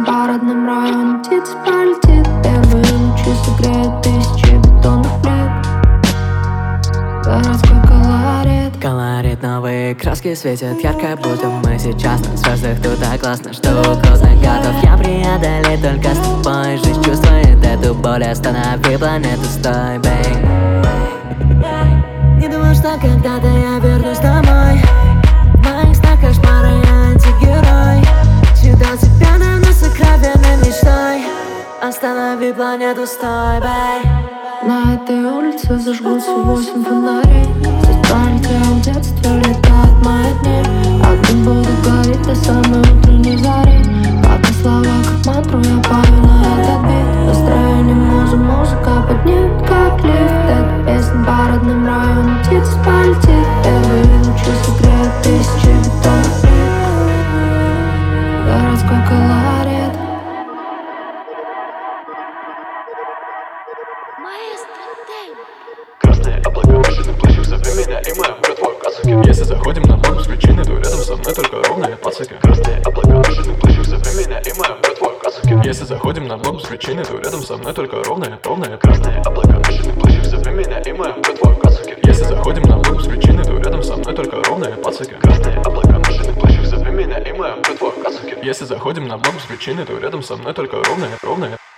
песнь по родным районам. Птицы полетит, первые лучи согреют тысячи бетонных плит. Городской колорит. Колорит, новые краски светят ярко, будто мы сейчас на звездах. Тут так классно, что угроза готов я преодолеть только с тобой. Жизнь чувствует эту боль, останови планету, стой, бэй. Не думал, что когда-то я вернусь домой. В моих снах кошмара я антигерой. Считал себя давно сокровенной мечтой. Останови планету, стой, бэй. На этой улице зажгутся 8 фонарей. Здесь пролетел в детстве, летают мои дни. Огни будут гореть до самой утренней зари. Пока слова как мантру я пою на этот бит. Настроение музыка поднимет как лифт. Это песня по родным районам. Птицы полетит, первые лучи согреют тысячи бетонных плит. Городской колорит. Красные облака, машины плащи, зови меня, и мы братва, касуки. Если заходим на дом с причины, то рядом со мной только ровные пацаки. Красные облака, машины плащи, зови меня, и мы братва, касуки. Если заходим на дом с причины, то рядом со мной только ровные. Красные облака, машины плащи, зови меня, и мы братва, касуки. Если заходим на дом с причины, то рядом со мной только ровные пацаки. Красные облака, машины плащи, зови меня, и мы братва, касуки. Если заходим на дом с причины, то рядом со мной только ровные.